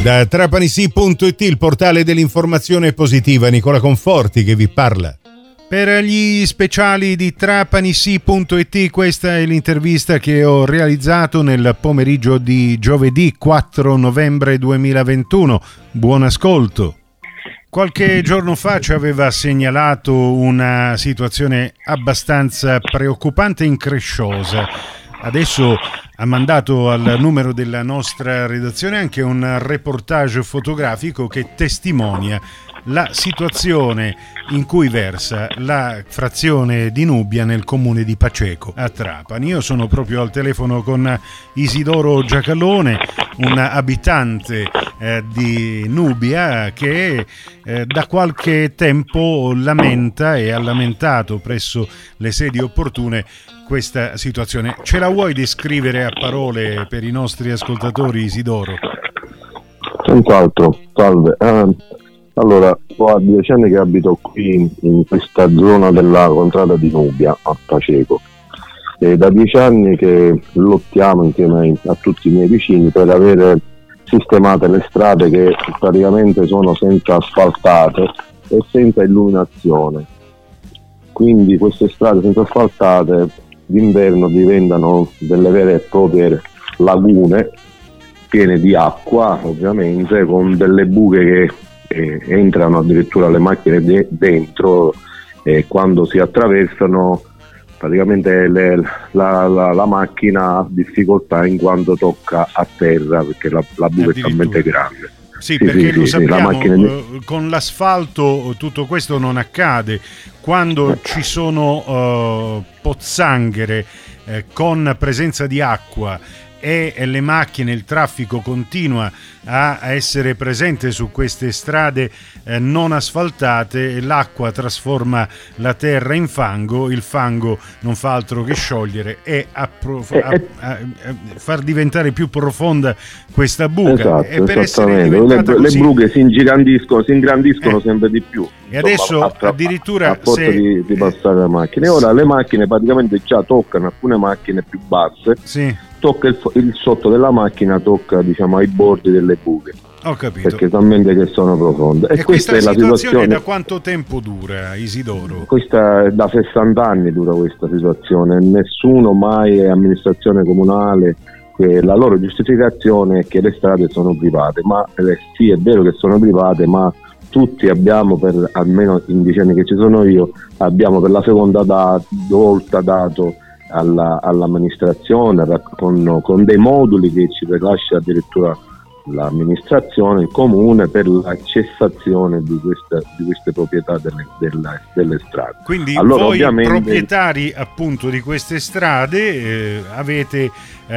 Da trapanisi.it, il portale dell'informazione positiva, Nicola Conforti che vi parla. Per gli speciali di trapanisi.it, questa è l'intervista che ho realizzato nel pomeriggio di giovedì 4 novembre 2021. Buon ascolto. Qualche giorno fa ci aveva segnalato una situazione abbastanza preoccupante e incresciosa. Adesso ha mandato al numero della nostra redazione anche un reportage fotografico che testimonia la situazione in cui versa la frazione di Nubbia nel comune di Paceco a Trapani. Io sono proprio al telefono con Isidoro Giacalone, un abitante di Nubbia che da qualche tempo lamenta e ha lamentato presso le sedi opportune questa situazione. Ce la vuoi descrivere a parole per i nostri ascoltatori, Isidoro? Senz'altro, salve. Allora, ho 10 anni che abito qui in questa zona della contrada di Nubbia, a Paceco, e da 10 anni che lottiamo insieme a tutti i miei vicini per avere sistemate le strade che praticamente sono senza asfaltate e senza illuminazione. Quindi queste strade senza asfaltate d'inverno diventano delle vere e proprie lagune piene di acqua, ovviamente, con delle buche che entrano addirittura le macchine dentro, e quando si attraversano praticamente la macchina ha difficoltà in quanto tocca a terra, perché la buca è talmente grande. Sì, perché lo sappiamo, con l'asfalto tutto questo non accade. Quando ci sono pozzanghere con presenza di acqua e le macchine, il traffico continua a essere presente su queste strade non asfaltate, l'acqua trasforma la terra in fango, il fango non fa altro che sciogliere e far diventare più profonda questa buca. Esatto, e per essere le così, buche si ingrandiscono sempre di più. E adesso addirittura a forza di passare le macchine. Ora le macchine praticamente già toccano, alcune macchine più basse, tocca il sotto della macchina, tocca diciamo ai bordi delle buche. Ho capito. Perché talmente che sono profonde. E questa è la situazione da quanto tempo dura, Isidoro? Questa da 60 anni dura questa situazione. Nessuno mai è amministrazione comunale. La loro giustificazione è che le strade sono private, ma sì, è vero che sono private, ma tutti abbiamo, per almeno in 10 anni che ci sono io, abbiamo per la seconda volta dato all'amministrazione con dei moduli che ci rilascia addirittura l'amministrazione, il comune, per la cessazione di queste proprietà delle strade. Quindi allora, voi proprietari appunto di queste strade avete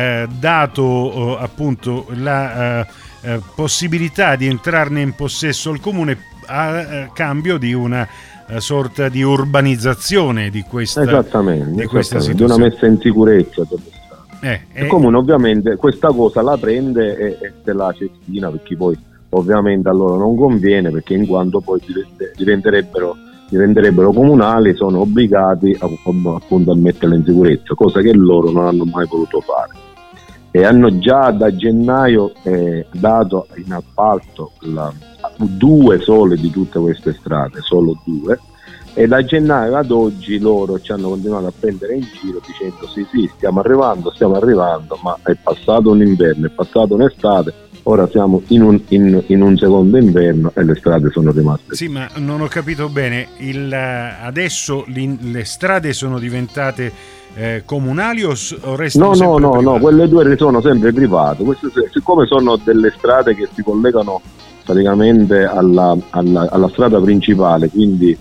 dato appunto la possibilità di entrarne in possesso al comune a cambio di una sorta di urbanizzazione di questa, situazione, di una messa in sicurezza delle strade. Il comune ovviamente questa cosa la prende e se la cestina, perché poi ovviamente a loro non conviene, perché in quanto poi diventerebbero comunali, sono obbligati appunto a metterla in sicurezza, cosa che loro non hanno mai voluto fare. E hanno già da gennaio dato in appalto 2 sole di tutte queste strade, solo 2, e da gennaio ad oggi loro ci hanno continuato a prendere in giro dicendo sì, stiamo arrivando, ma è passato un inverno, è passata un'estate, ora siamo in un secondo inverno e le strade sono rimaste. Sì, ma non ho capito bene, adesso le strade sono diventate comunali o restano sempre private? No, quelle 2 sono sempre private. Siccome sono delle strade che si collegano praticamente alla strada principale, quindi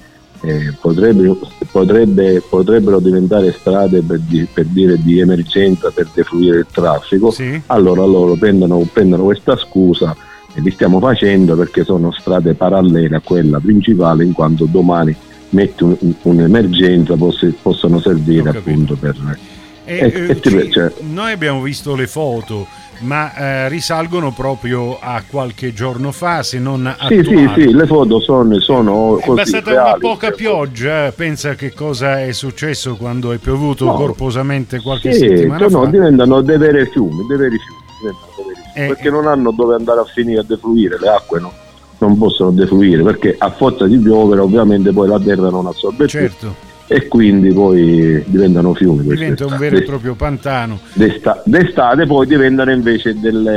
potrebbero diventare strade per dire di emergenza, per defluire il traffico. Allora loro prendono questa scusa e li stiamo facendo perché sono strade parallele a quella principale, in quanto domani metti un'emergenza possono servire appunto per noi abbiamo visto le foto, ma risalgono proprio a qualche giorno fa, se non attuali. Sì, le foto sono così. È bastata una poca pioggia, pensa che cosa è successo quando è piovuto corposamente qualche settimana fa. Diventano dei veri fiumi. perché non hanno dove andare a finire a defluire, le acque non possono defluire, perché a forza di piovere ovviamente poi la terra non assorbe più, e quindi poi diventano fiumi. Diventa un vero e proprio pantano. D'estate poi diventano invece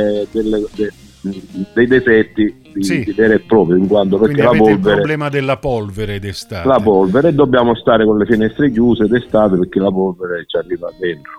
dei deserti di veri e propri, in quanto, perché quindi avete il problema della polvere d'estate. La polvere, e dobbiamo stare con le finestre chiuse d'estate perché la polvere ci arriva dentro.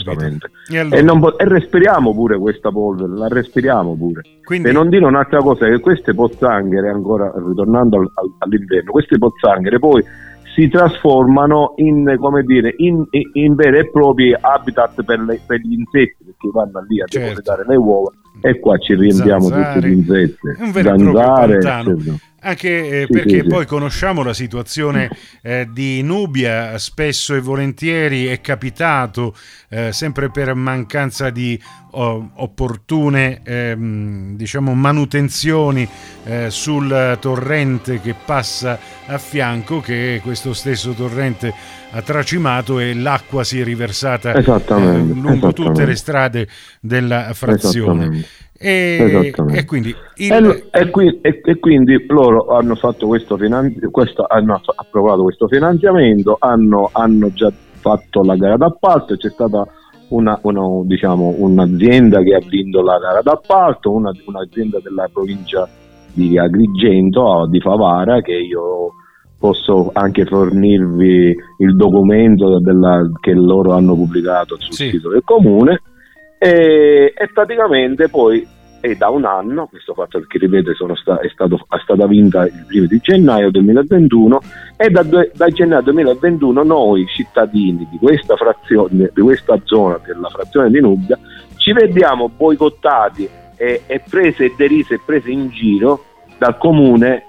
E respiriamo pure questa polvere, la respiriamo pure. Quindi... E non dire un'altra cosa, che queste pozzanghere, ancora ritornando all'inverno, queste pozzanghere poi si trasformano in, come dire, in veri e propri habitat per gli insetti, perché vanno lì a depositare le uova, e qua ci riempiamo tutti di insetti, un vero e proprio pantano. Anche perché poi conosciamo la situazione di Nubia. Spesso e volentieri è capitato, sempre per mancanza di opportune diciamo manutenzioni sul torrente che passa a fianco, che questo stesso torrente ha tracimato e l'acqua si è riversata lungo tutte le strade della frazione. E quindi quindi loro hanno fatto hanno approvato questo finanziamento, hanno già fatto la gara d'appalto, e c'è stata un'azienda che ha vinto la gara d'appalto, un'azienda della provincia di Agrigento, di Favara, che io posso anche fornirvi il documento che loro hanno pubblicato sul sito del comune. E praticamente poi è da un anno questo fatto, perché ripeto è stata vinta il 1° di gennaio 2021, e da gennaio 2021 noi cittadini di questa frazione, di questa zona della frazione di Nubia, ci vediamo boicottati e prese e derise e prese in giro dal comune,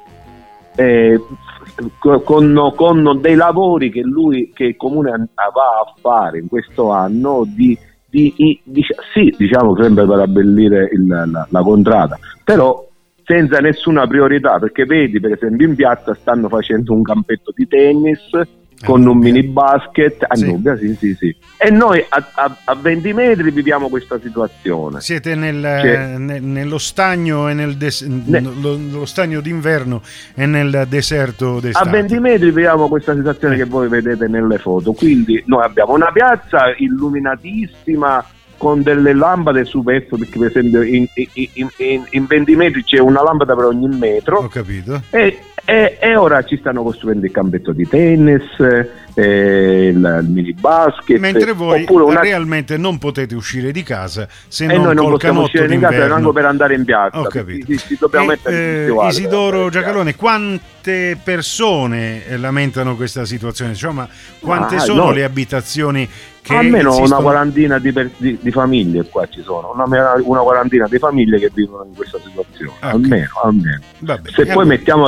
con dei lavori che il comune va a fare in questo anno diciamo sempre per abbellire la contrada, però senza nessuna priorità, perché vedi, per esempio in piazza stanno facendo un campetto di tennis con un mini basket a Nubia, sì. E noi a 20 metri viviamo questa situazione. Siete nello stagno e lo stagno d'inverno e nel deserto d'estate. A 20 metri viviamo questa situazione che voi vedete nelle foto. Quindi noi abbiamo una piazza illuminatissima con delle lampade superflue, perché per esempio in 20 metri c'è una lampada per ogni metro. Ho capito. E ora ci stanno costruendo il campetto di tennis, il mini basket, mentre voi realmente non potete uscire di casa, se non noi non col possiamo uscire di casa neanche per andare in piazza. Ho capito. Ci dobbiamo mettere Isidoro Giacalone, quante persone lamentano questa situazione? Cioè, ma quante sono le abitazioni che almeno una quarantina di famiglie qua ci sono, una quarantina di famiglie che vivono in questa situazione, almeno. Vabbè, se poi mettiamo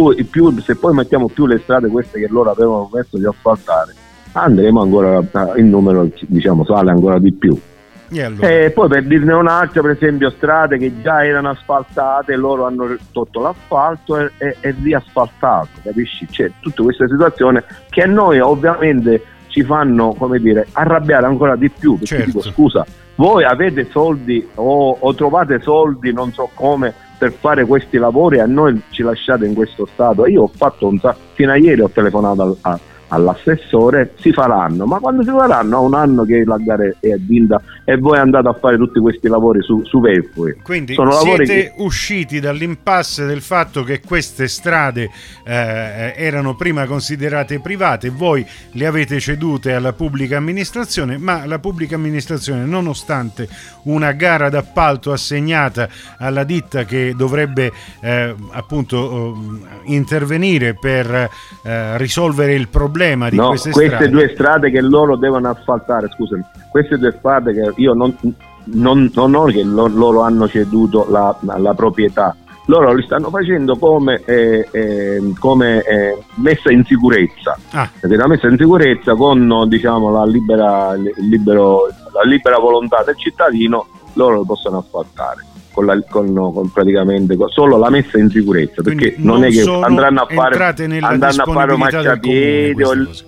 più le strade queste che loro avevano messo di asfaltare, andremo ancora, il numero diciamo sale ancora di più. E poi, per dirne un'altra, per esempio strade che già erano asfaltate, loro hanno tolto l'asfalto e riasfaltato, capisci? C'è tutta questa situazione che a noi ovviamente ci fanno, come dire, arrabbiare ancora di più, perché dico, scusa, voi avete soldi o trovate soldi, non so come, per fare questi lavori, a noi ci lasciate in questo stato. Io ho fatto fino a ieri ho telefonato all'assessore, si faranno, ma quando si faranno? A un anno che la gara è vinta e voi andate a fare tutti questi lavori superflui. Quindi siete usciti dall'impasse del fatto che queste strade erano prima considerate private, voi le avete cedute alla pubblica amministrazione, ma la pubblica amministrazione, nonostante una gara d'appalto assegnata alla ditta che dovrebbe intervenire per risolvere il problema di queste due strade che loro devono asfaltare, scusami, queste due strade che io non ho che loro hanno ceduto la proprietà, loro li stanno facendo come messa in sicurezza, perché la messa in sicurezza con diciamo la libera volontà del cittadino loro lo possono asfaltare. con praticamente solo la messa in sicurezza, perché non è che andranno a fare marciapiedi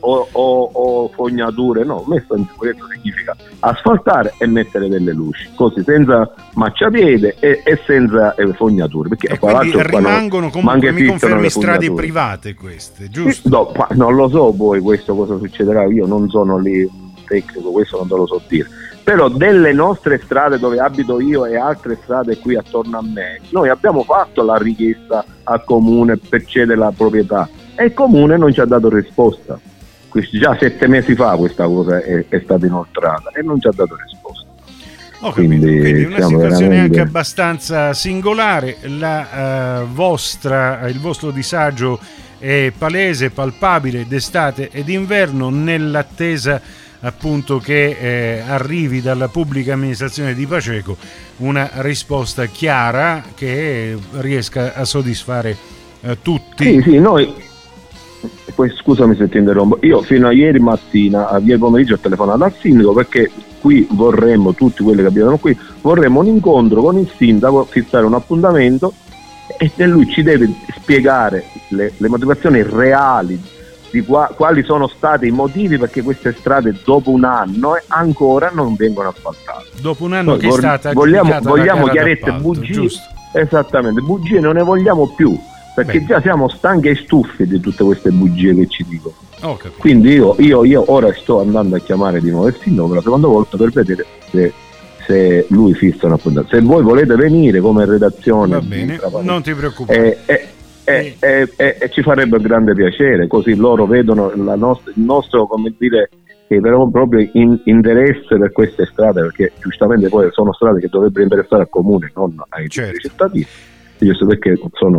o fognature, no, messa in sicurezza significa asfaltare e mettere delle luci, così senza marciapiede e senza fognature, perché quindi rimangono comunque, mi confermi, strade private queste, giusto? No, non lo so poi questo cosa succederà, io non sono lì tecnico, questo non te lo so dire, però delle nostre strade dove abito io e altre strade qui attorno a me, noi abbiamo fatto la richiesta al comune per cedere la proprietà e il comune non ci ha dato risposta. Già 7 mesi fa questa cosa è stata inoltrata e non ci ha dato risposta. Quindi una situazione anche abbastanza singolare. Il vostro disagio è palese, palpabile d'estate ed inverno, nell'attesa appunto che arrivi dalla pubblica amministrazione di Paceco una risposta chiara che riesca a soddisfare tutti. Sì, noi poi scusami se ti interrompo, io fino a ieri mattina, a ieri pomeriggio ho telefonato al sindaco perché qui vorremmo, tutti quelli che abitano qui, vorremmo un incontro con il sindaco, fissare un appuntamento e lui ci deve spiegare le motivazioni reali di quali sono stati i motivi perché queste strade dopo un anno ancora non vengono asfaltate. Dopo un anno che è stata vogliamo chiarezza, bugie, giusto. Esattamente, bugie non ne vogliamo più, perché già siamo stanchi e stufi di tutte queste bugie che ci dicono. Quindi io ora sto andando a chiamare di nuovo il sindaco per la seconda volta per vedere se lui fissa una appuntamento. Se voi volete venire come redazione, va bene, non ti preoccupare. E ci farebbe un grande piacere, così loro vedono il nostro, come dire, che proprio interesse per queste strade, perché giustamente poi sono strade che dovrebbero interessare al comune, non ai cittadini, giusto perché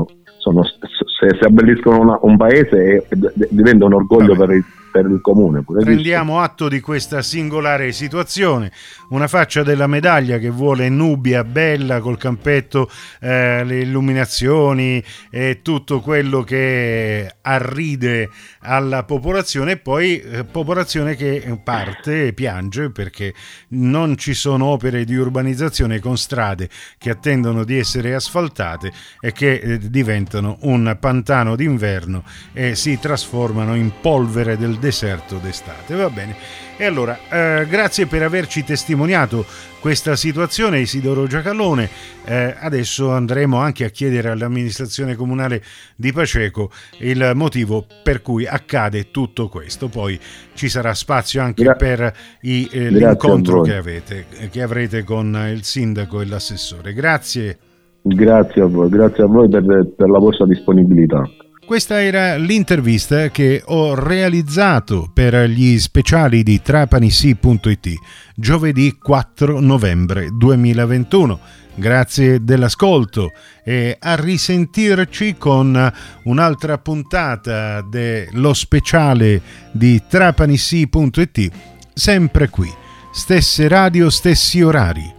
se abbelliscono un paese diventa un orgoglio per il comune. Prendiamo atto di questa singolare situazione, una faccia della medaglia che vuole Nubia bella col campetto, le illuminazioni e tutto quello che arride alla popolazione, e poi popolazione che parte e piange perché non ci sono opere di urbanizzazione con strade che attendono di essere asfaltate e che diventano un pantano d'inverno e si trasformano in polvere del deserto d'estate. Va bene, e allora grazie per averci testimoniato questa situazione, Isidoro Giacalone. Adesso andremo anche a chiedere all'amministrazione comunale di Paceco il motivo per cui accade tutto questo. Poi ci sarà spazio anche per l'incontro che avrete con il sindaco e l'assessore. Grazie a voi per la vostra disponibilità. Questa era l'intervista che ho realizzato per gli speciali di trapanissi.it giovedì 4 novembre 2021. Grazie dell'ascolto e a risentirci con un'altra puntata dello speciale di trapanissi.it, sempre qui, stesse radio, stessi orari.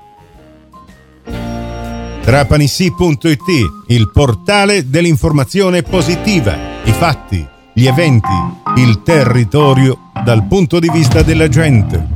Trapanissi.it, il portale dell'informazione positiva, i fatti, gli eventi, il territorio dal punto di vista della gente.